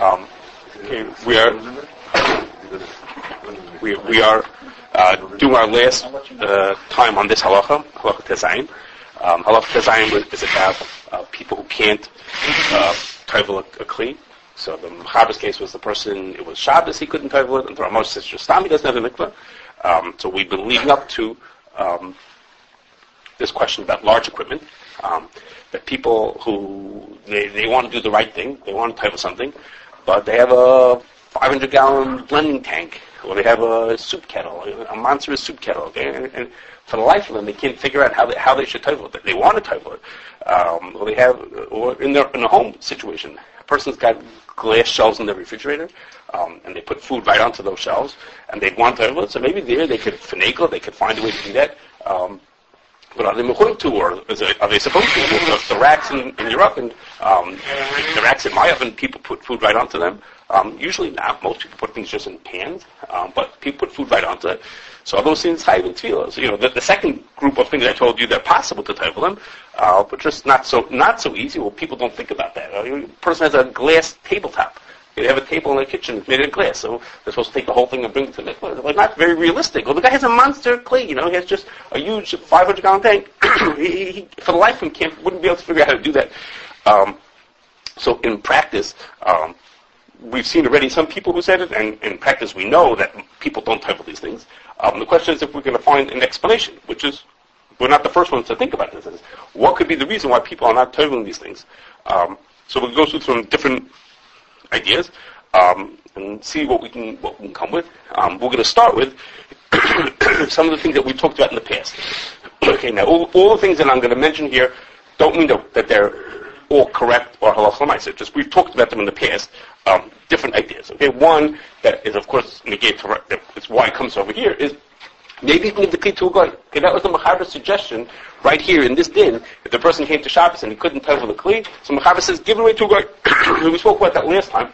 Okay, we are doing our last time on this halacha tezayin. Halacha tezayin is about people who can't tovel a kli. So the Mechaber's case was the person, it was Shabbos, he couldn't tovel it, and the Ramosh says Stam, he doesn't have a mikveh. So we've been leading up to this question about large equipment. That people who, they want to do the right thing, they want to tovel something, but they have a 500-gallon blending tank, or they have a soup kettle, a monstrous soup kettle, okay? And for the life of them, they can't figure out how they should tovel it. They want to tovel it. Or in a home situation, a person's got glass shelves in their refrigerator, and they put food right onto those shelves, and they want to tovel it. So maybe there they could finagle, they could find a way to do that. But are they mechuyev to, or are they supposed to? The racks in your oven, the racks in my oven, people put food right onto them. Usually not. Most people put things just in pans, but people put food right onto it. So all those things chayiv in tefillah. So, the second group of things I told you, they're possible to tovel them, but just not so easy. Well, people don't think about that. A person has a glass tabletop. They have a table in their kitchen that's made of glass, so they're supposed to take the whole thing and bring it to the mikveh. Like, not very realistic. Well, the guy has a monster clay, he has just a huge 500-gallon tank. he, for the life of him, wouldn't be able to figure out how to do that. So in practice, we've seen already some people who said it, and in practice we know that people don't tovel these things. The question is if we're going to find an explanation, which is, we're not the first ones to think about this. What could be the reason why people are not toveling these things? So we'll go through some different ideas, and see what we can come with. We're going to start with some of the things that we talked about in the past. Okay, now all the things that I'm going to mention here don't mean that they're all correct or halacha l'maaseh. Just we've talked about them in the past. Different ideas. Okay, one that is of course negated. That's why it comes over here is maybe you can give the kli to a guy. Okay, that was the Mechaber's suggestion right here in this din. If the person came to Shabbos and he couldn't tovel the kli, so Mechaber says, give it away to a guy. We spoke about that last time.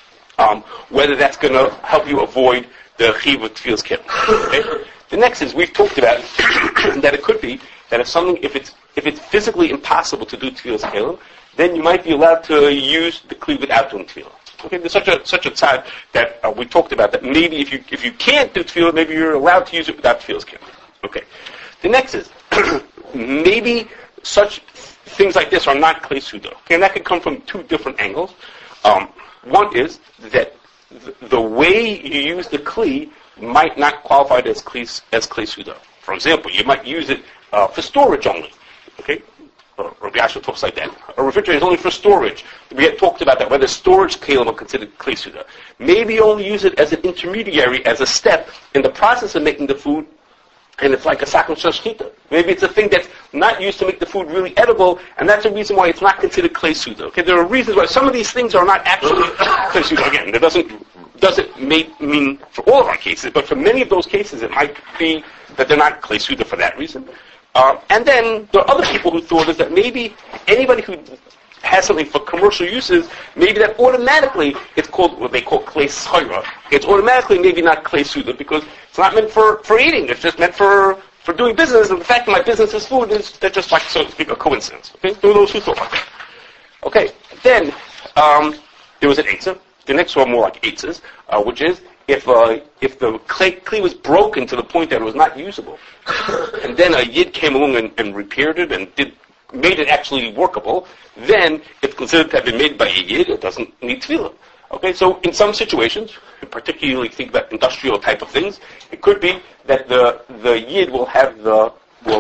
Whether that's going to help you avoid the chiv of tefillas kelim. Okay? The next is we've talked about that it could be that if it's physically impossible to do tefillas kelim, then you might be allowed to use the kli without doing tefillah. Okay, there's such a tzad that we talked about that maybe if you can't do tefillah, maybe you're allowed to use it without tefillas kelim. Okay. The next is maybe such things like this are not klei suda. Okay, and that could come from two different angles. One is that the way you use the kli might not qualify as klei suda. For example, you might use it for storage only. Okay. Rabbi Yasha talks like that. A refrigerator is only for storage. We had talked about that, whether storage kelim are considered klei suda. Maybe you only use it as an intermediary, as a step in the process of making the food, and it's like a sakon shel shchita. Maybe it's a thing that's not used to make the food really edible, and that's a reason why it's not considered klei suda. Okay, there are reasons why some of these things are not actually klei suda. Again, that doesn't mean for all of our cases, but for many of those cases it might be that they're not klei suda for that reason. And then there are other people who thought is that maybe anybody who has something for commercial uses, maybe that automatically it's called what they call klei schayra. It's automatically maybe not klei suda because it's not meant for eating. It's just meant for doing business. And the fact that my business is food is that's just like, so to speak, a coincidence. Okay, there were those who thought like that. Okay, then there was an eitzah. The next one more like eitzahs, which is if the kli was broken to the point that it was not usable, and then a yid came along and repaired it and made it actually workable, then it's considered to have been made by a yid. It doesn't need tefillah. Okay, so in some situations, particularly think about industrial type of things, it could be that the yid will have the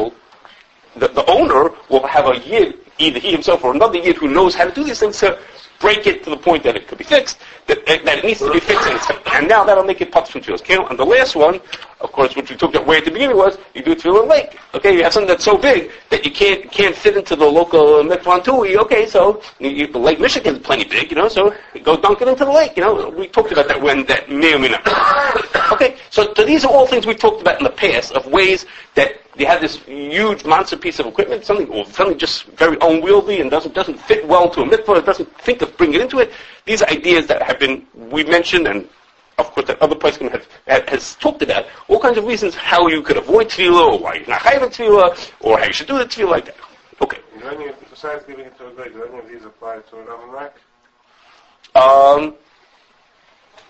owner will have a yid, either he himself or another yid who knows how to do these things to break it to the point that it could be fixed, that it needs to be fixed, and now that'll make it pots from tefillas kelim. And the last one, of course, which we talked about way at the beginning, was you do tefillah lake. Okay, you have something that's so big that you can't fit into the local mikvah tui. Okay, so Lake Michigan is plenty big, so you go dunk it into the lake. We talked about that when that may or may not. Okay, so these are all things we talked about in the past of ways that you have this huge monster piece of equipment, something just very unwieldy and doesn't fit well to a mikvah, it doesn't think of bringing it into it. These are ideas that we mentioned, and of course that other place has talked about all kinds of reasons how you could avoid tefillah, or why you're not chayav tefillah, or how you should do the tefillah like that. Okay. Besides giving it to a guy, do any of these apply to an amalek?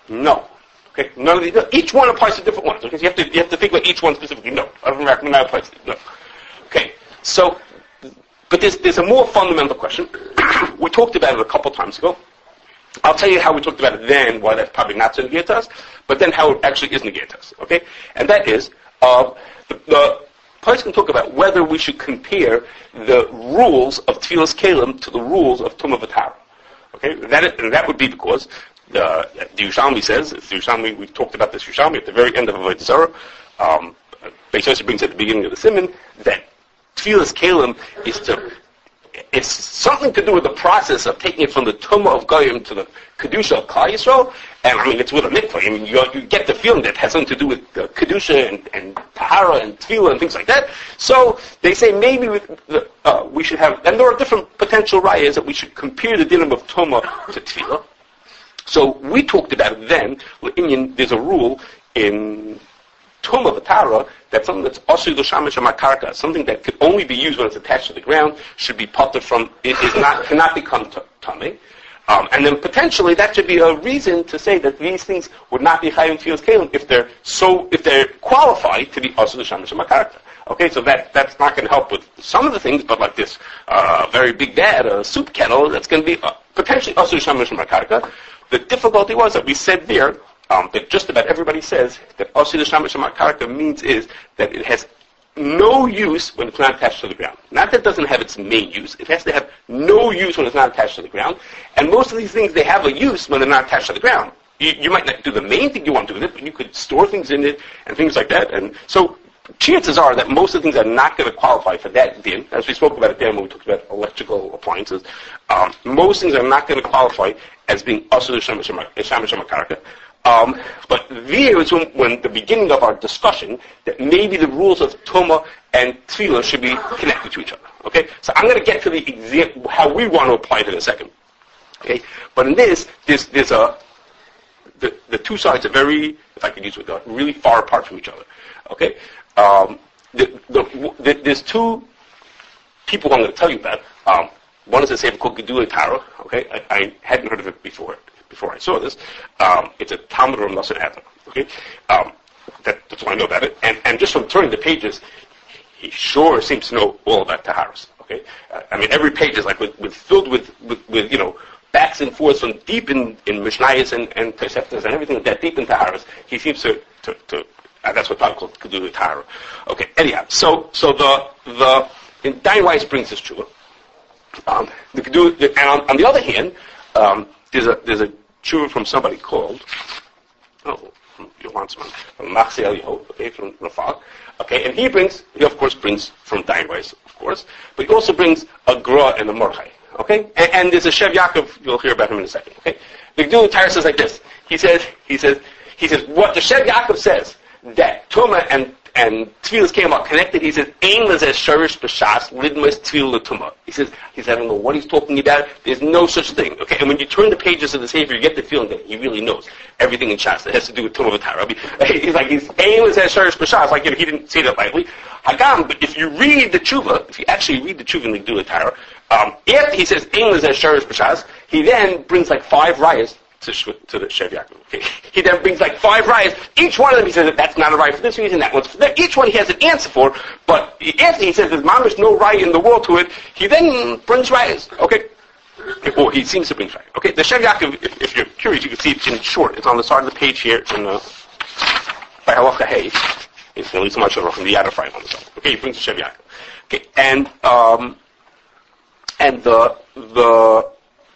No. Okay, none of these. No. Each one applies to different ones. Okay, so you have to think about each one specifically. No, I don't recommend that applies to. No. Okay, so, but there's a more fundamental question. We talked about it a couple times ago. I'll tell you how we talked about it then, why that's probably not so negated to us, but then how it actually is negated to us. Okay, and that is the place can talk about whether we should compare the rules of Tfilas Kelim to the rules of Tumah V'Tara. Okay, that would be because the Yerushalmi says, we talked about this Yerushalmi at the very end of Avodah Zarah. Beis Yosef brings at the beginning of the Siman that Tfilas Kelim it's something to do with the process of taking it from the Tumah of Goyim to the Kedusha of Klal Yisrael. And I mean, it's with a mikvah. I mean, you get the feeling that it has something to do with Kedusha and Tahara and Tefillah and things like that. So they say maybe we should have, and there are different potential rayas that we should compare the dinim of Tumah to Tefillah. So we talked about it then. There's a rule in Tumah V'Tara that something that's also l'shamish ha'makarka, something that could only be used when it's attached to the ground, should be potter from, cannot become tamei. And then potentially that should be a reason to say that these things would not be chayim Tfilas Kelim if they're qualified to be also l'shamish ha'makarka. Okay, so that's not going to help with some of the things, but like this very big vat, a soup kettle, that's going to be potentially also l'shamish ha'makarka. The difficulty was that we said there, that just about everybody says that Osi L'Shamish HaMakarka means is that it has no use when it's not attached to the ground. Not that it doesn't have its main use, it has to have no use when it's not attached to the ground. And most of these things, they have a use when they're not attached to the ground. You might not do the main thing you want to do with it, but you could store things in it and things like that. And so chances are that most of the things are not going to qualify for that din. As we spoke about it there when we talked about electrical appliances, most things are not going to qualify as being Osi L'Shamish HaMakarka. But there is when the beginning of our discussion that maybe the rules of Tumah and Tefillah should be connected to each other. Okay, so I'm going to get to the example how we want to apply it in a second. Okay, but in this, there's the two sides are very, if I could use it, really far apart from each other. Okay, there's two people I'm going to tell you about. One is a sefer called Gedulei Torah. Okay, I hadn't heard of it before I saw this. It's a Talmud of Nosson Adam. Okay, that's what I know about it. And just from turning the pages, he sure seems to know all about Taharas. Okay, I mean every page is like filled with backs and forths from deep in Mishnayos and Toseftas and everything that deep in Taharas. He seems to that's what Paul called Gedulei Torah. Okay, anyhow, so the Dayan Weiss brings this true. And on the other hand, there's a tshuva from somebody called from Machzeh Eliyahu, okay, from Rafal, okay, and he of course brings from Dayan Weiss, of course, but he also brings a Gra and a Mordechai, okay, and there's a Shev Yaakov, you'll hear about him in a second, okay. The Gedulei Torah says like this. He says what the Shev Yaakov says that Tumah and Tfilas came out connected. He says, "Ein lezeh shorish b'shas lidmas tefillah l'tumah." He says, I don't know what he's talking about. There's no such thing. Okay, and when you turn the pages of the Sefer, you get the feeling that he really knows everything in Shas that has to do with Tumah V'Tara. He's Ein lezeh shorish b'shas. Like he didn't say that lightly. Hagam, but if you read the tshuva, if you actually read the tshuva in the Gedulei Torah, after he says Ein lezeh shorish b'shas, he then brings like 5 rayas to the Shev Yaakov. Okay. He then brings like 5 rayas. Each one of them he says that that's not a raya for this reason, that one's for that. Each one he has an answer for, but after he says there's mamish no raya in the world to it, he then brings rayas. Okay. Or he seems to bring rayas. Okay, the Shev Yaakov, if you're curious, you can see it in short. It's on the side of the page here in by Halacha Hay. It's at least much of from the Yad Ephraim on the side. Okay, he brings the Shev Yaakov. Okay, and the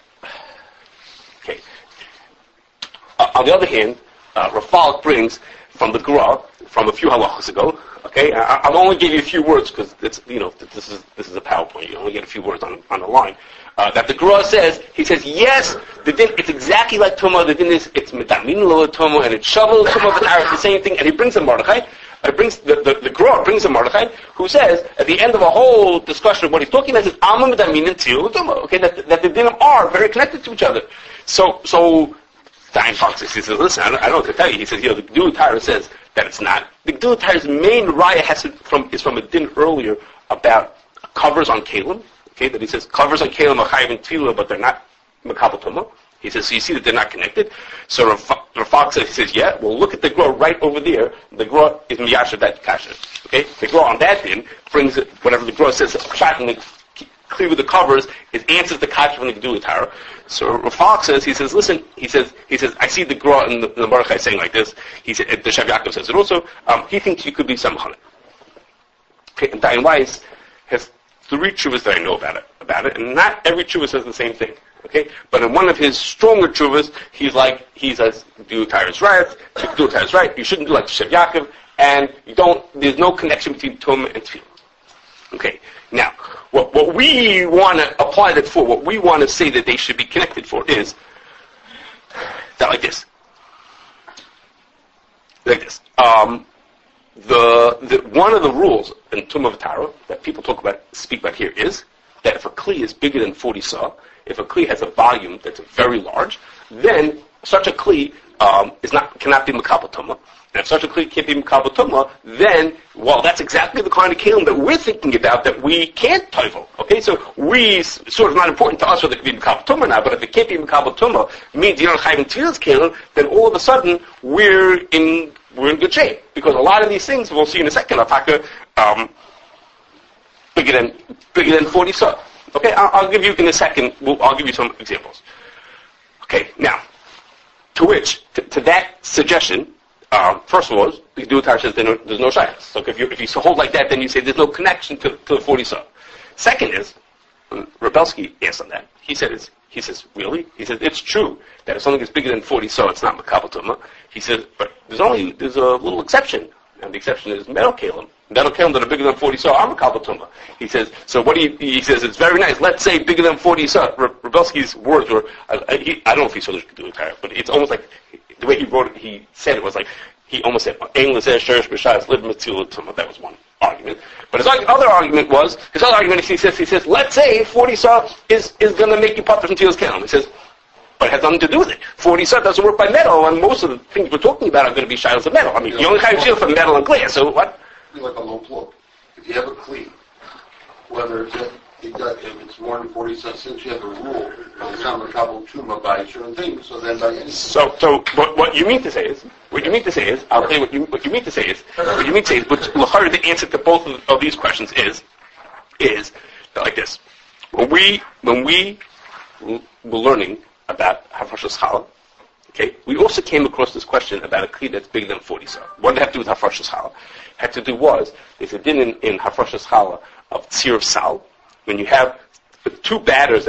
on the other hand, Rafal brings from the Gra from a few halachas ago. Okay, I'll only give you a few words because it's this is a PowerPoint. You only get a few words on the line. That the Gra says, he says yes, the din it's exactly like Tumah. The din is it's metamin lo Tumah and it's shovel Tumah V'Tara. It's the same thing. And he brings a Mordechai. The Gra brings a Mordechai who says at the end of a whole discussion of what he's talking about, says Alma metamin and Tzil Tumah. Okay, that the dinim are very connected to each other. So. Dayan Fox, he says, listen, I don't know what to tell you. He says, the Gedulei Torah says that it's not. The Gedulei Torah's main raya is from a din earlier about covers on Kalim. Okay, that he says covers on Kalim are chayiv and tefillah, but they're not mekabel tumah. He says, so you see that they're not connected? So Rav says, yeah, well, look at the Gra right over there. The Gra is Miyasha that Kasha. Okay? The Gra on that din brings it, whatever the Gra says, clear with the covers, it answers the Kasha from the Gedula Tara. So Rav says, he says, listen, he says, I see the Gra in the Baruch saying like this. He said, the Shav Yaakov says it also. He thinks you could be Samachane. Okay, and Dayan Weiss has 3 tshuvas that I know about it, and not every tshuva says the same thing. Okay, but in one of his stronger tshuvas, he says, do Tyrus right, do Tyrus right. You shouldn't do like Shev Yaakov, and there's no connection between Tum and Tefillah. Okay, now what we want to apply that for, what we want to say that they should be connected for is that like this. The one of the rules in Tumah V'Tara that people speak about here is that if a kli is bigger than 40 saw, if a kli has a volume that's very large, then such a kli cannot be Makabel Tumah. And if such a kli can't be Makabel Tumah, then, well, that's exactly the kind of kelim that we're thinking about that we can't toivel. Okay, so sort of not important to us whether it can be Makabel Tumah now, but if it can't be Makabel Tumah, means you don't have Tefillah's kelim, then all of a sudden we're in good shape. Because a lot of these things, we'll see in a second, bigger than 40 saw. Okay, I'll give you in a second. I'll give you some examples. Okay, now to that suggestion, first of all, the Gedula Tara says there's no shaykhs. So if you hold like that, then you say there's no connection to the 40 saw. Second is, Rebelsky asked on that. He says, really? He says, it's true that if something is bigger than 40 saw, it's not Makabel Tumah. He says, but there's a little exception. And the exception is metal kalim. Metal kalim that are bigger than 40 saw are Makabel Tumah. He says, so he says, it's very nice. Let's say bigger than 40 saw. Rebelsky's words were, I don't know if he saw this Gedula Tara, but it's almost like, the way he wrote it, he said it was like, he almost said, that was one argument. But his other argument he says, let's say 40 saw is going to make you pop from Tefillah's kalim. He says, but it has nothing to do with it. 40 saw doesn't work by metal, and most of the things we're talking about are going to be shilas of metal. I mean, you only have shield from metal and glass, so what? Like a low plug. If you have a cleat, whether if it's more than 40 cents, since you have a rule, it's not Makabel Tumah by certain things, so then by anything. So what you mean to say is, I'll tell you what you mean to say is, but the answer to both of these questions is like this. When we were learning about Hafarshas Challah, okay, we also came across this question about a kli that's bigger than 40 saw. What did it have to do with Hafarshas Challah? Had to do was, there's a din in Hafarshas Challah of tzir of sal, when you have two batches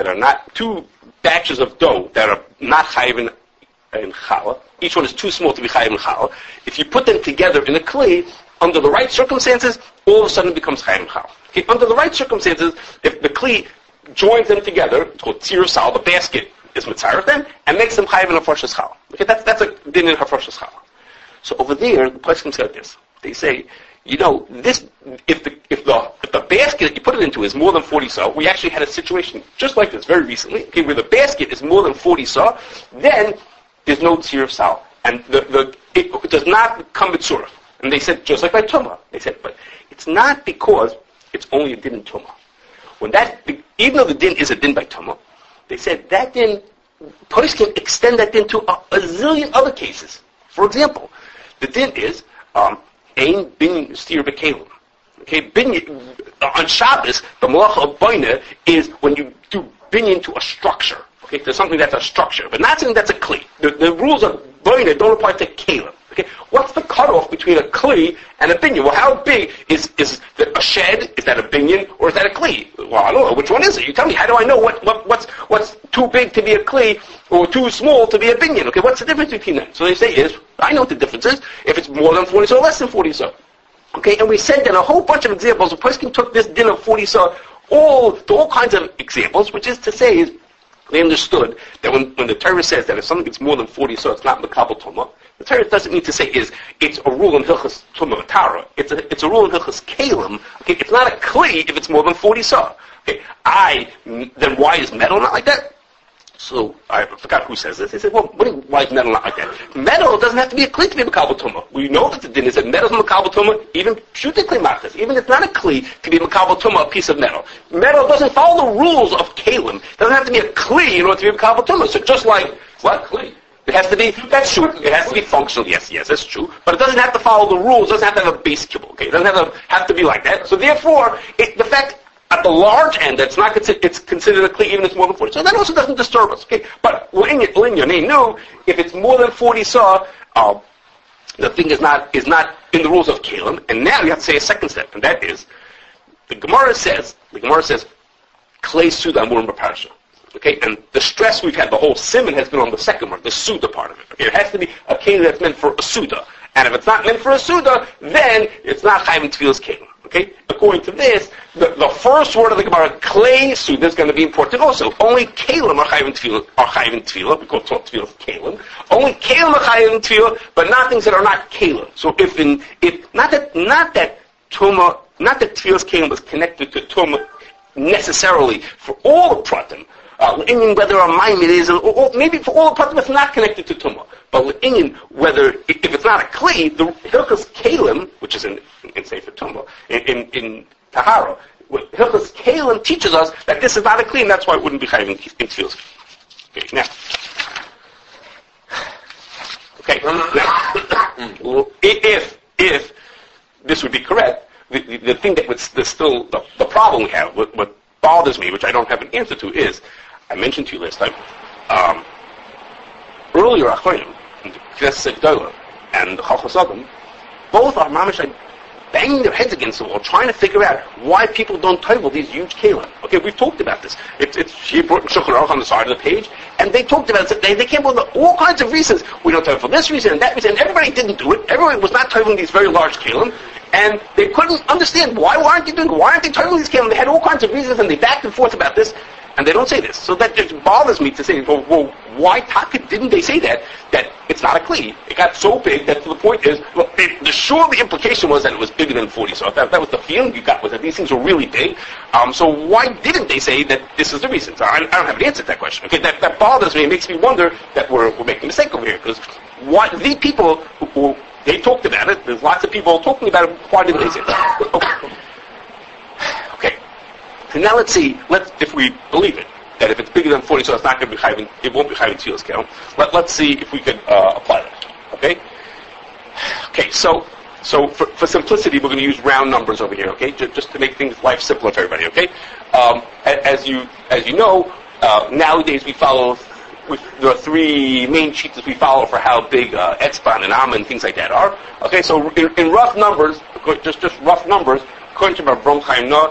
of dough that are not chayiv in challah, each one is too small to be chayiv in challah. If you put them together in a kli, under the right circumstances, all of a sudden it becomes chayiv in challah. Okay, under the right circumstances, if the kli joins them together, it's called tzir of sal, the basket is mitzaref them, and makes them chayiv in Hafarshas Challah. Okay, that's a din in Hafarshas Challah. So over there, the place comes like this. They say, this, if the basket that you put it into is more than 40 saw, we actually had a situation just like this very recently, okay, where the basket is more than 40 saw, then there's no tzir of sal. And it does not come with surah. And they said, just like by Tumah. They said, but it's not because it's only a din in Tumah. Even though the din is a din by Tumah, they said that din, police can extend that din to a zillion other cases. For example, the din is, Ein binyan steer b'kelim. Okay, binyan on Shabbos, the malacha of boina is when you do binyan to a structure. Okay, there's something that's a structure, but not something that's a kli. The rules of boina don't apply to kelim. Okay, what's the cutoff between a kli and a binyan? Well, how big is a shed? Is that a binyan or is that a kli? Well, I don't know. Which one is it? You tell me. How do I know what's too big to be a kli or too small to be a binyan? Okay, what's the difference between them? So they say I know what the difference is. If it's more than 40 saw, less than 40 saw. Okay, and we said then a whole bunch of examples. The person took this din of 40 saw all kinds of examples, which is to say they understood that when the Torah says that if something gets more than 40 saw, it's not Makabel Tumah. The Torah doesn't mean to say it's a rule in Hilchas Tumah Tara. It's a rule in Hilchas Kalim. Okay, it's not a kli if it's more than 40 saw. Okay, then why is metal not like that? So I forgot who says this. They said, well, why is metal not like that? Metal doesn't have to be a kli to be Makabel Tumah. We know that the din is that metal is Makabel Tumah, even pshutei kli machas. Even if it's not a kli to be Makabel Tumah, a piece of metal. Metal doesn't follow the rules of kalim. It doesn't have to be a kli in order to be Makabel Tumah. So just like What? It has to be, that's true. It has to be functional. Yes, that's true. But it doesn't have to follow the rules. It doesn't have to have a base kibble. Okay? It doesn't have to be like that. So therefore, the fact at the large end it's considered a kli even if it's more than 40. So that also doesn't disturb us. Okay? But your name knew if it's more than 40 saw, the thing is not in the rules of kalim. And now you have to say a second step, and that is the Gemara says klei suda amurim b'parsha. Okay, and the stress we've had, the whole simon has been on the second one, the suda part of it. Okay, it has to be a keli that's meant for a suda. And if it's not meant for a suda, then it's not chayvim tefillas kelim. Okay, according to this, the first word of the Gemara, klei suda, is going to be important also. Only kelim are chayvim tefillah, because tefillah is kelim. Only kelim are chayvim tefillah, but not things that are not kelim. So if not that tuma, not that tefillah's kelim was connected to tuma necessarily for all the pratim. Whether a maimid is, or maybe for all the pratim it's not connected to tumah. But whether if it's not a kli, the hilchos kalim, which is in Sefer Tumah, in Tahara, hilchos kalim teaches us that this is not a kli, and that's why it wouldn't be chayv in tefillas. Okay, now. If this would be correct, the thing that there's still the problem we have, what bothers me, which I don't have an answer to, is I mentioned to you last time, earlier Achronim, Knesset Gdola, and Chachos Adam, both are mamish banging their heads against the wall, trying to figure out why people don't tovel these huge kelim. Okay, we've talked about this. She brought Shulchan Aruch on the side of the page, and they talked about it. They came up with all kinds of reasons. We don't tovel for this reason and that reason, and everybody didn't do it. Everyone was not toveling these very large kelim, and they couldn't understand why aren't they doing it? Why aren't they toveling these kelim? They had all kinds of reasons, and they backed and forth about this. And they don't say this. So that just bothers me to say, well why didn't they say that it's not a kli? It got so big that the point is, the implication was that it was bigger than 40. So that was the feeling you got, was that these things were really big. So why didn't they say that this is the reason? So I don't have an answer to that question. Okay, that bothers me. It makes me wonder that we're making a mistake over here. Because the people who they talked about it, there's lots of people talking about it, why didn't they say that? Okay. So now let's see, if we believe it, that if it's bigger than 40, so it's not going to be chayvin, it won't be chayvin tefillas kelim. Let's see if we could apply that. Okay? Okay, so for simplicity, we're going to use round numbers over here, okay? Just to make life simpler for everybody, okay? As you know, nowadays there are three main sheets we follow for how big etzban and amma and things like that are. Okay, so in rough numbers, just rough numbers, according to Rabbi Chaim Noah,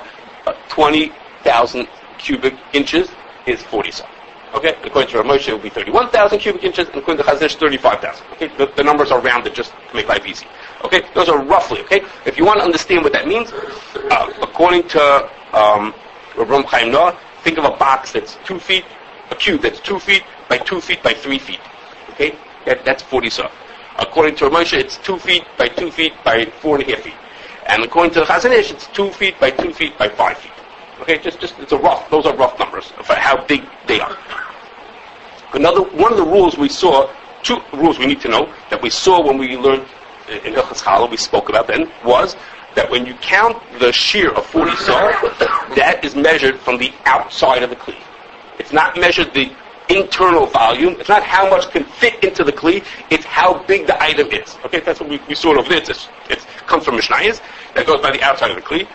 20,000 cubic inches is 40 saw. Okay, according to Rav Moshe, it will be 31,000 cubic inches, and according to Chazon Ish, 35,000. Okay, the numbers are rounded just to make life easy. Okay, those are roughly. Okay, if you want to understand what that means, according to Rav Chaim Noah, think of a box that's 2 feet, a cube that's 2 feet by 2 feet by 3 feet. Okay, that's 40 saw. According to Rav Moshe, it's 2 feet by 2 feet by 4.5 feet. And according to the Chazon Ish, it's 2 feet by 2 feet by 5 feet. Okay, those are rough numbers for how big they are. One of the rules we saw, 2 rules we need to know, that we saw when we learned in Hilchos Challah, we spoke about then, was that when you count the shear of 40 saw, that is measured from the outside of the kli. It's not measured the internal volume. It's not how much can fit into the kli. It's how big the item is. Okay, that's what we saw over this. It comes from Mishnayos. That goes by the outside of the kli.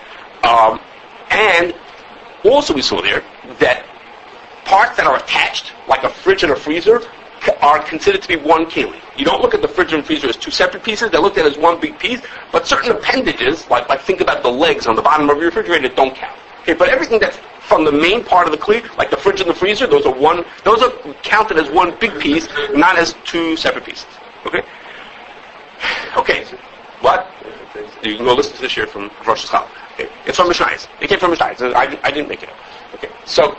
And also we saw there that parts that are attached, like a fridge and a freezer, are considered to be one keli. You don't look at the fridge and freezer as 2 separate pieces. They're looked at as one big piece. But certain appendages, like think about the legs on the bottom of your refrigerator, don't count. Okay, but everything that's from the main part of the kli, like the fridge and the freezer, those are counted as one big piece, not as 2 separate pieces. Okay? Okay. What? You can go listen to this here from Rosh Hashanah. Okay. It's from Mishnayos. It came from Mishnayos. I didn't make it up. Okay. So,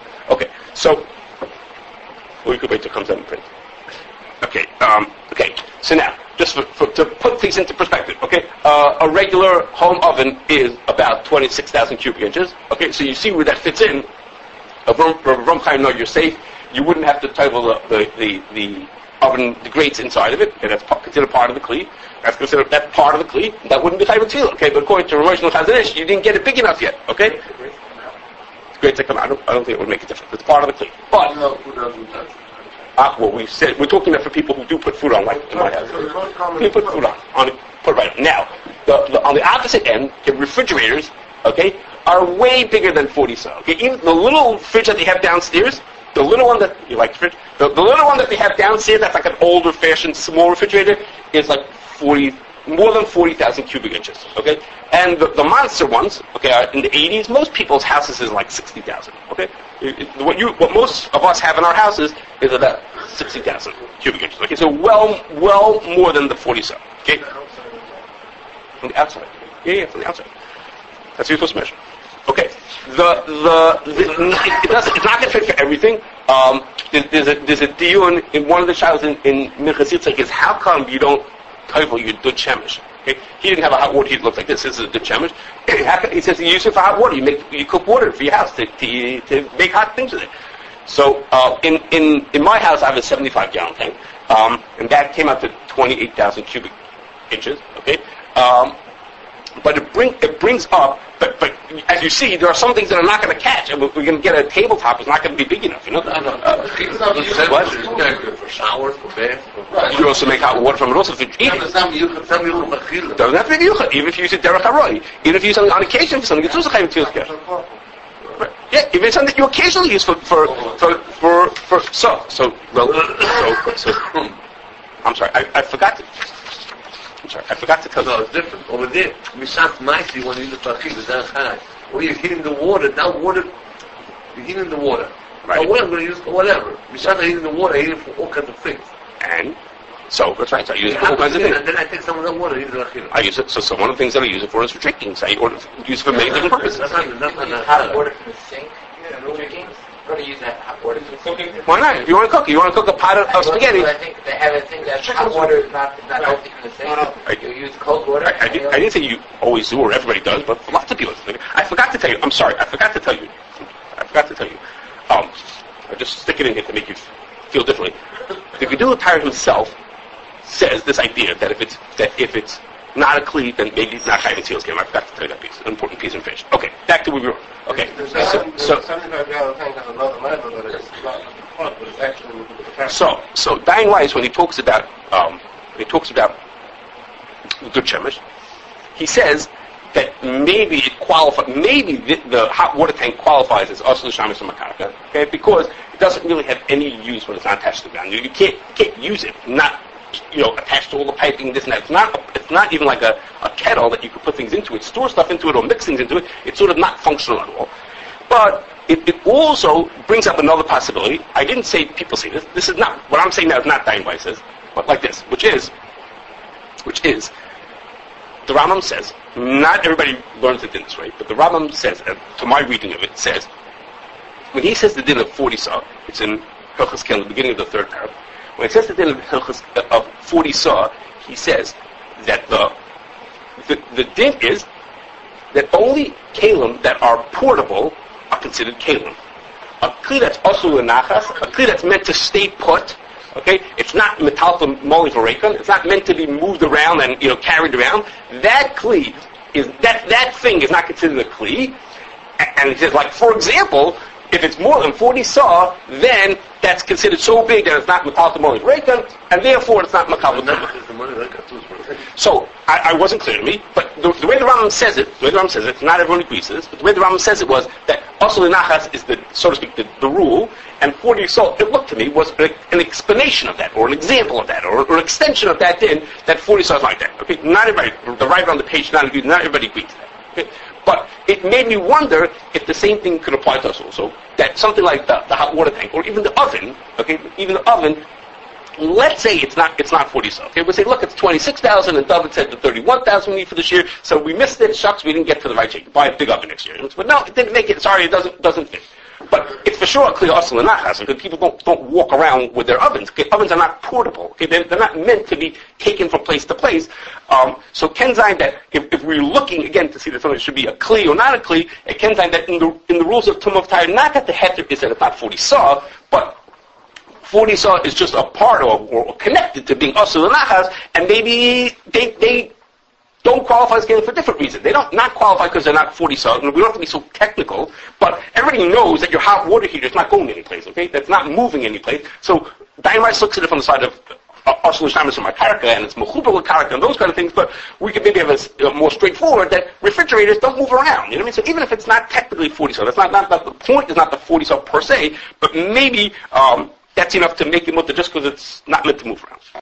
we could wait till it comes out in print. Okay. So now, just to put things into perspective, okay, a regular home oven is about 26,000 cubic inches. Okay, so you see where that fits in. Ram Chaim, no, you're safe. You wouldn't have to tovel the oven, the grates inside of it. Okay, that's considered part of the kli. That's part of the kli. That wouldn't be chayv tefillah. Okay, but according to Rav Moshe Chazon Ish, you didn't get it big enough yet. Okay, the grates that come out. I don't think it would make a difference. It's part of the kli. But who doesn't touch it? Well, we said we're talking about for people who do put food on, like in my house. You put food on put right on. Now, on the opposite end, the refrigerators, okay, are way bigger than 40 saw. Okay, even the little fridge that they have downstairs, the little one that you like fridge, the little one that they have downstairs, that's like an older fashioned small refrigerator, is like more than 40,000 cubic inches. Okay, and the monster ones, okay, are in the 80s. Most people's houses is like 60,000. Okay, what most of us have in our houses is about 60,000 cubic inches. Okay, so well more than the 40 saw. Okay, from the outside. Yeah, from the outside. That's what you're supposed to measure. Okay, it's not going to fit for everything. There's a deal in one of the showers in Minchas Yitzchak is how come you don't tovel your dud shemesh? Okay, he didn't have a hot water heater that looks like this. This is a dud shemesh. He says you use it for hot water. You cook water for your house to make hot things with it. So in my house I have a 75-gallon tank, and that came out to 28,000 cubic inches. Okay. But it brings up, but as you see, there are some things that are not going to catch. And we're going to get a tabletop. It's not going to be big enough, you know. What? For showers, for baths. You also make hot water from it, also for eating. Doesn't have to be yuchad. Even if you use it derech haroi, even if you use something on occasion for something, it's also chayv tefillas cash. Yeah, if it's something you occasionally use for so. I'm sorry, I forgot to. I'm sorry, I forgot to tell you. No, it's different. Over there, Mishat nicely when you use the parchim, it's not high. When you're heating the water, you're heating the water. Right. But what I'm going to use for whatever. Mishat heating the water, I heat it for all kinds of things. And so that's right. So I use it for all kinds of things. And then I take some of that water, heat it for I use it. So one of the things that I use it for is for drinking. So I use it for many different purposes. That's not hot water from the sink, drinking. Or to use that hot water for cooking. Why not? If you want to cook a pot of spaghetti. I think they have a thing that hot water is not healthy from the sink. You use cold water. I didn't say you always do or everybody does, but lots of people do. I forgot to tell you. I'm sorry. I forgot to tell you. I'll just stick it in here to make you feel differently. The Gedula Tire himself says this idea that if it's not a cleat, then maybe it's not chayv tefillas. I forgot to tell you that piece. An important piece in fish. Okay, back to where we were. Okay, so Dayan Weiss, when he talks about the good shemesh, he says that maybe it qualifies. Maybe the hot water tank qualifies as asur l'shamis u'makarka. Okay, because it doesn't really have any use when it's not attached to the ground. You can't use it. Not attached to all the piping, this and that. It's not even like a kettle that you could put things into it, store stuff into it, or mix things into it. It's sort of not functional at all. But it also brings up another possibility. I didn't say people say this. This is not, what I'm saying now is not Dayan Weiss says, but like this, which is, the Rambam says, not everybody learns it in this way, but the Rambam says, to my reading of it, says, when he says the din of 40 saw, it's in Hilchos Ken, the beginning of the third paragraph. When it says the din of 40 saw, he says that the din is that only kalim that are portable are considered kalim. A kli that's also l'nachas, a kli that's meant to stay put, okay, it's not metalta moli v'reikon, it's not meant to be moved around and carried around. That kli is that thing is not considered a kli. And he says, like for example, if it's more than 40 saw, then that's considered so big that it's not metalta moli v'reikon, and therefore it's not makabel. So I wasn't clear to me, but the way the Rambam says it, not everyone agrees to this, but the way the Rambam says it was that asur l'nachas is the, so to speak, the rule, and 40 saw, it looked to me, was an explanation of that, or an example of that, or an extension of that din, that 40 saw is like that. Okay, not everybody, the writer on the page, not everybody agreed to that. Okay? But it made me wonder if the same thing could apply to us also, that something like the hot water tank, or even the oven, okay, let's say it's not 40 saw. Okay, we'll say, look, it's 26,000, and David said the 31,000 we need for this year, so we missed it. Shucks, we didn't get to the right shape. Buy a big oven next year. But no, it didn't make it. Sorry, it doesn't fit. But it's for sure a clear asur l'nachas, because people don't walk around with their ovens. Okay, ovens are not portable. Okay, they're not meant to be taken from place to place. So Ken Zayin that if we're looking again to see that something should be a kli or not a kli, it Ken Zayin that in the rules of Tumah V'Tayr, not that the heter is that it's not 40 saw, but 40 saw is just a part or connected to being asur l'nachas, and maybe they don't qualify as kalim for a different reason. They don't not qualify because they're not 40 saw. We don't have to be so technical, but everybody knows that your hot water heater is not going anyplace, okay? That's not moving anyplace. So Dynamites looks at it from the side of Arshel Shamus from Karka, and it's Mechuber with Karka and those kind of things, but we could maybe have a more straightforward that refrigerators don't move around. You know what I mean? So even if it's not technically 40 cell, that's not the point is not the 40 cell per se, but maybe that's enough to make it mutter just because it's not meant to move around.